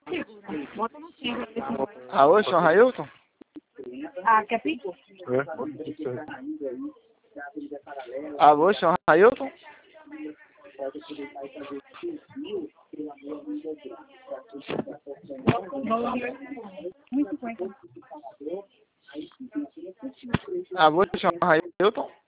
Bota no símbolo desse número. Alô, senhor Railton? Ah, quer pico? Alô, senhor Railton? Alô, senhor Railton?